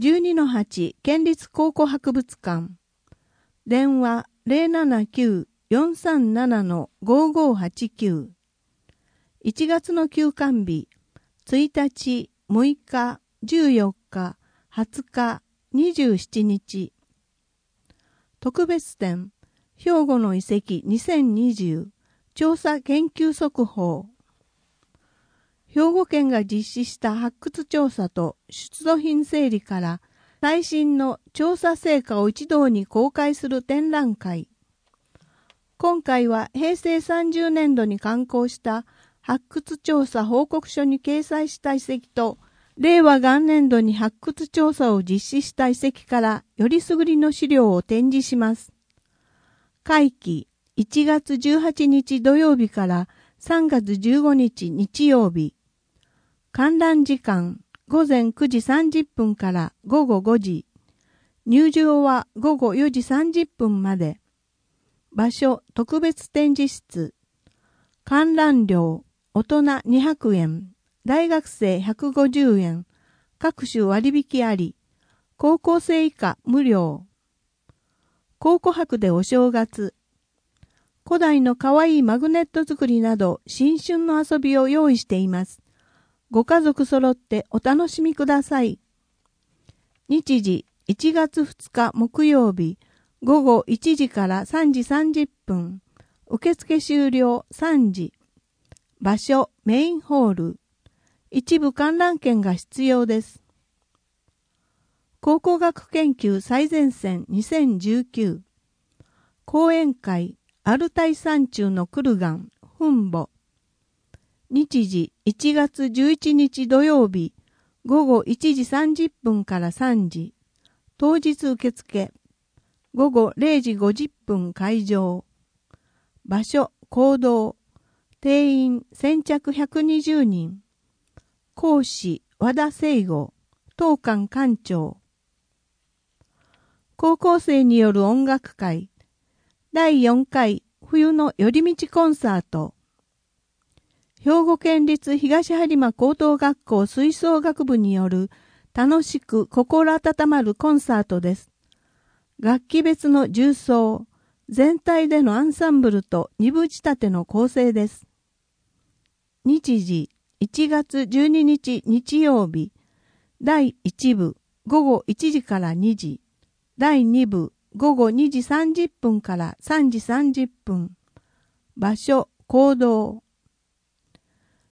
12-8 県立考古博物館。電話 079-437-5589。1月の休館日、1日、6日、14日、20日、27日。特別展、兵庫の遺跡2020調査研究速報。兵庫県が実施した発掘調査と出土品整理から最新の調査成果を一堂に公開する展覧会。今回は平成30年度に刊行した発掘調査報告書に掲載した遺跡と令和元年度に発掘調査を実施した遺跡からよりすぐりの資料を展示します。会期1月18日土曜日から3月15日日曜日。観覧時間午前9時30分から午後5時。入場は午後4時30分まで。場所特別展示室。観覧料大人200円。大学生150円。各種割引あり。高校生以下無料。考古博でお正月。古代のかわいいマグネット作りなど新春の遊びを用意しています。ご家族揃ってお楽しみください。日時1月2日木曜日午後1時から3時30分。受付終了3時。場所メインホール。一部観覧券が必要です。考古学研究最前線2019。講演会アルタイ山中のクルガン、墳墓。日時1月11日土曜日午後1時30分から3時。当日受付。午後0時50分会場。場所、講堂。定員先着120人。講師、和田聖吾。当館館長。高校生による音楽会。第4回冬の寄り道コンサート。兵庫県立東播磨高等学校吹奏楽部による楽しく心温まるコンサートです。楽器別の重奏、全体でのアンサンブルと二部仕立ての構成です。日時1月12日日曜日、第1部午後1時から2時、第2部午後2時30分から3時30分。場所、講堂。